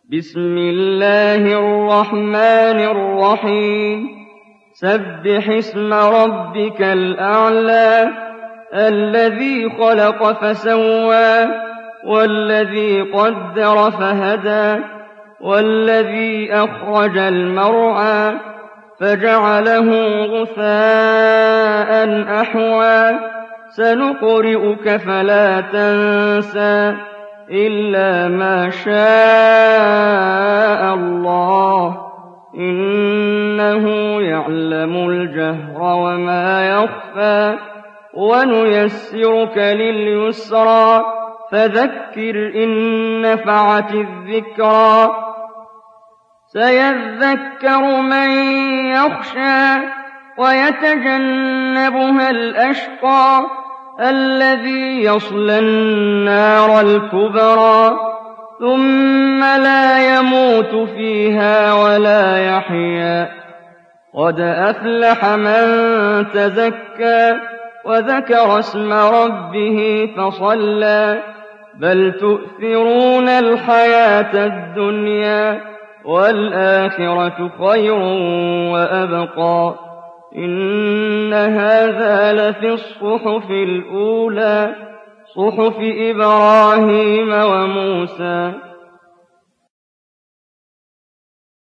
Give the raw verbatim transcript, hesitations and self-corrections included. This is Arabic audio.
بسم الله الرحمن الرحيم سبح اسم ربك الأعلى الذي خلق فسوى والذي قدر فهدى والذي أخرج المرعى فجعله غثاء أحوى سنقرئك فلا تنسى إلا ما شاء الله إنه يعلم الجهر وما يخفى ونيسرك لليسرى فذكر إن نفعت الذكرى سيذكر من يخشى ويتجنبها الأشقى الذي يصلى النار الكبرى ثم لا يموت فيها ولا يحيا قد أفلح من تزكى وذكر اسم ربه فصلى بل تؤثرون الحياة الدنيا والآخرة خير وأبقى إن هذا لفي الصحف الأولى صحف إبراهيم وموسى